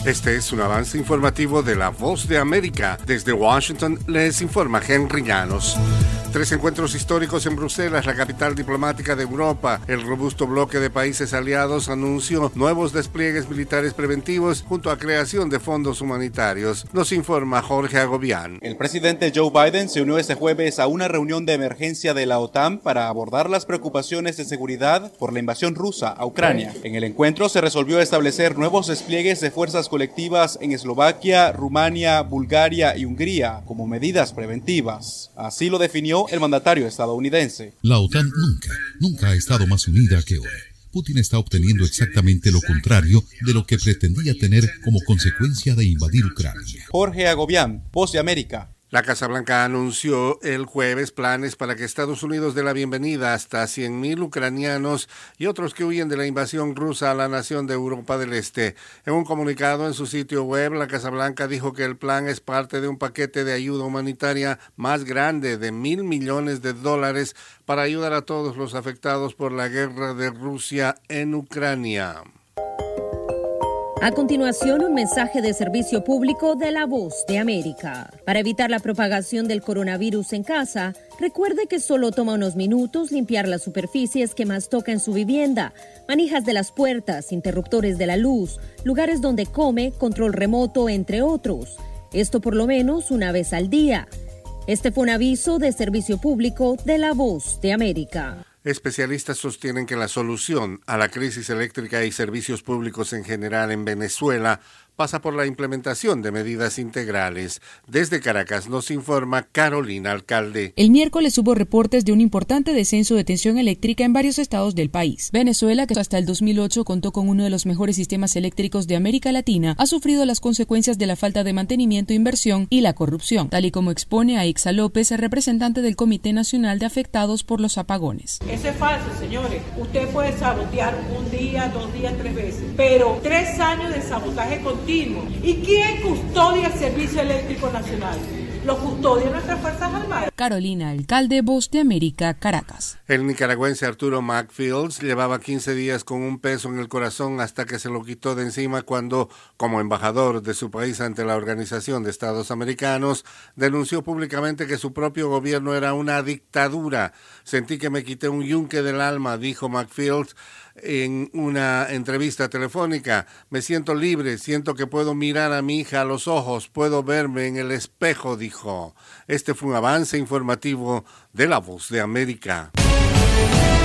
Este es un avance informativo de La Voz de América. Desde Washington les informa Henry Llanos. 3 encuentros históricos en Bruselas, la capital diplomática de Europa. El robusto bloque de países aliados anunció nuevos despliegues militares preventivos junto a creación de fondos humanitarios. Nos informa Jorge Agobián. El presidente Joe Biden se unió este jueves a una reunión de emergencia de la OTAN para abordar las preocupaciones de seguridad por la invasión rusa a Ucrania. En el encuentro se resolvió establecer nuevos despliegues de fuerzas colectivas en Eslovaquia, Rumania, Bulgaria y Hungría como medidas preventivas. Así lo definió el mandatario estadounidense. La OTAN nunca ha estado más unida que hoy. Putin está obteniendo exactamente lo contrario de lo que pretendía tener como consecuencia de invadir Ucrania. Jorge Agobián, Voz de América. La Casa Blanca anunció el jueves planes para que Estados Unidos dé la bienvenida hasta 100,000 ucranianos y otros que huyen de la invasión rusa a la nación de Europa del Este. En un comunicado en su sitio web, la Casa Blanca dijo que el plan es parte de un paquete de ayuda humanitaria más grande de $1,000 millones para ayudar a todos los afectados por la guerra de Rusia en Ucrania. A continuación, un mensaje de servicio público de La Voz de América. Para evitar la propagación del coronavirus en casa, recuerde que solo toma unos minutos limpiar las superficies que más toca en su vivienda, manijas de las puertas, interruptores de la luz, lugares donde come, control remoto, entre otros. Esto por lo menos una vez al día. Este fue un aviso de servicio público de La Voz de América. Especialistas sostienen que la solución a la crisis eléctrica y servicios públicos en general en Venezuela pasa por la implementación de medidas integrales. Desde Caracas nos informa Carolina Alcalde. El miércoles hubo reportes de un importante descenso de tensión eléctrica en varios estados del país. Venezuela, que hasta el 2008 contó con uno de los mejores sistemas eléctricos de América Latina, ha sufrido las consecuencias de la falta de mantenimiento, inversión y la corrupción, tal y como expone Aixa López, representante del Comité Nacional de Afectados por los Apagones. Eso es falso, señores. Usted puede sabotear un día, 2 días, 3 veces, pero 3 años de sabotaje continuo. ¿Y quién custodia el Servicio Eléctrico Nacional? Lo custodian nuestras Fuerzas Armadas. Carolina Alcalde, Voz de América, Caracas. El nicaragüense Arturo McFields llevaba 15 días con un peso en el corazón hasta que se lo quitó de encima cuando, como embajador de su país ante la Organización de Estados Americanos, denunció públicamente que su propio gobierno era una dictadura. Sentí que me quité un yunque del alma, dijo McFields en una entrevista telefónica. Me siento libre, siento que puedo mirar a mi hija a los ojos, puedo verme en el espejo, dijo. Este fue un avance informativo de La Voz de América.